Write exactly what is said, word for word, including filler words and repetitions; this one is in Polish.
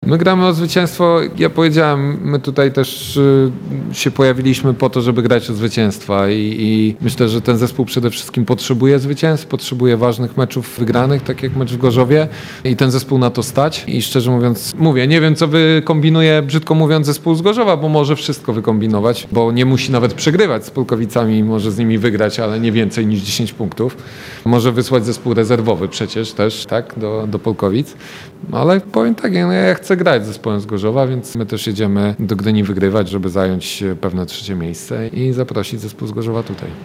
My gramy o zwycięstwo, ja powiedziałem, my tutaj też y, się pojawiliśmy po to, żeby grać o zwycięstwa i, i myślę, że ten zespół przede wszystkim potrzebuje zwycięstw, potrzebuje ważnych meczów wygranych, tak jak mecz w Gorzowie i ten zespół na to stać i szczerze mówiąc, mówię, nie wiem co wykombinuje, brzydko mówiąc, zespół z Gorzowa, bo może wszystko wykombinować, bo nie musi nawet przegrywać z Polkowicami, może z nimi wygrać, ale nie więcej niż dziesięć punktów. Może wysłać zespół rezerwowy przecież też, tak, do, do Polkowic, ale powiem tak, ja, ja chcę grać z zespołem z Gorzowa, więc my też jedziemy do Gdyni wygrywać, żeby zająć pewne trzecie miejsce i zaprosić zespół z Gorzowa tutaj.